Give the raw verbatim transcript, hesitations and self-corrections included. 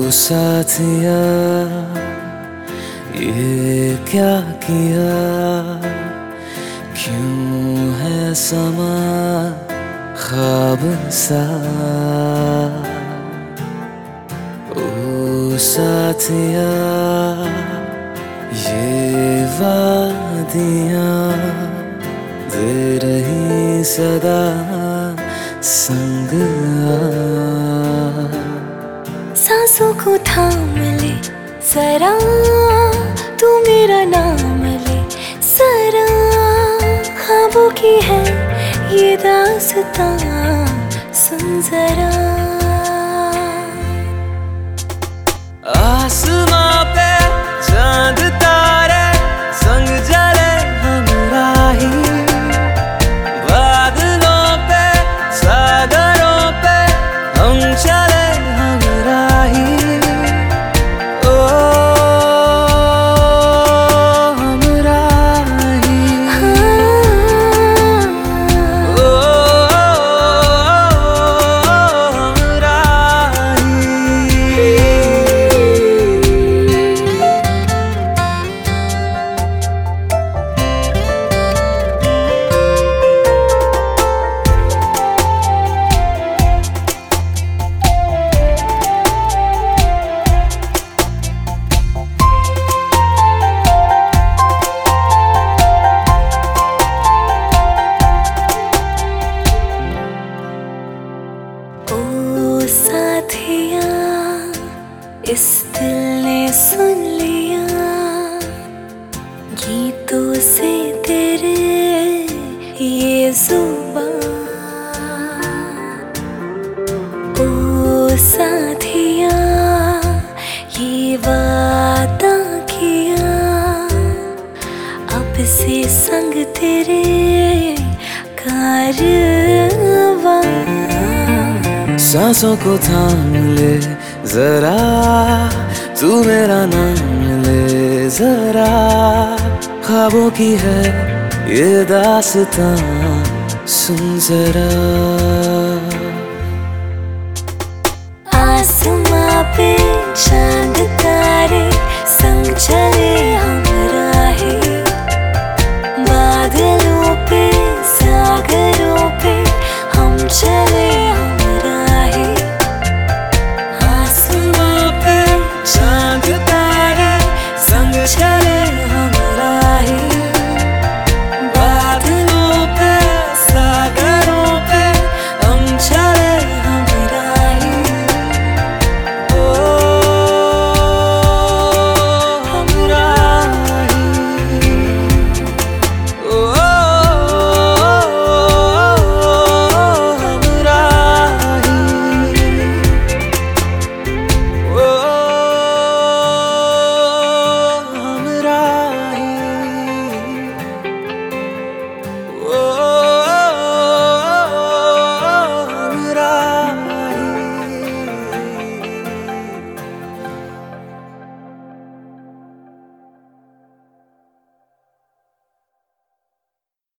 साथिया ये क्या किया, क्यों है समा ख्वाब सा। ओ साथिया ये वादियाँ दे रही सदा संग आ। सांसों को थाम ले जरा, तू मेरा नाम ले जरा। ख्वाबों की है ये दास्तां, सुन जरा। आसमां पे चांद तारे संग जले हमराही, बादलों पे सागरों पे हम चले हमराही। ओ हमराही, ओ साथिया इस दिल ने सुन लिया, गीतों से तेरे ये जुबान। ओ साथिया ये वादा किया, अब से संग तेरे कारवां। सांसों को थाम ले जरा, तू मेरा नाम ले जरा। ख्वाबों की है ये दास्तां, सुन जरा। आसमां पे चांद तारे संग चले